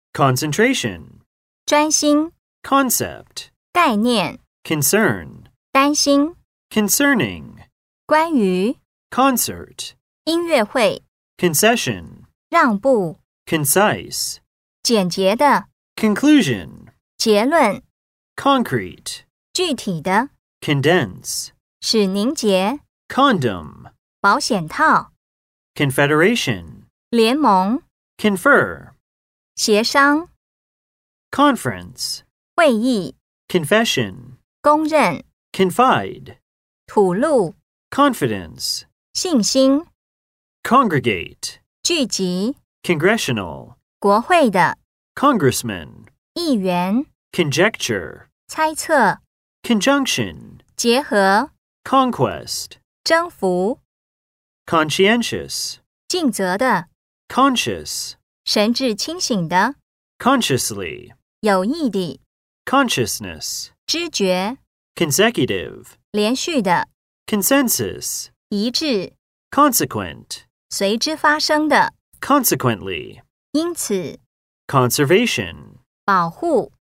concentration, 专心、 concept, 概念、 concern, 担心、 concerning, 关于、 concert, 音乐会、 concession, 让步、 concise, 简洁的、 conclusion, 结论、 concrete, 具体的、 condense, 使凝结、 condom, 保险套、 confederation, 联盟、 confer, 协商、 conference, 会议、 confession, 公认、 confide, 吐露、 confidence, 信心、 congregate, 聚集、 congressional, 国会的、 congressman, 议员、 conjecture, 猜测、 conjunction, 结合、 conquest, 征服、 conscientious, 尽责的、 conscious, 神志清醒的、 consciously, 有意的、 consciousness, 知觉、 consecutive, 连续的、 consensus, 一致、 consequent, 随之发生的、 consequently, 因此、 conservation, 保护、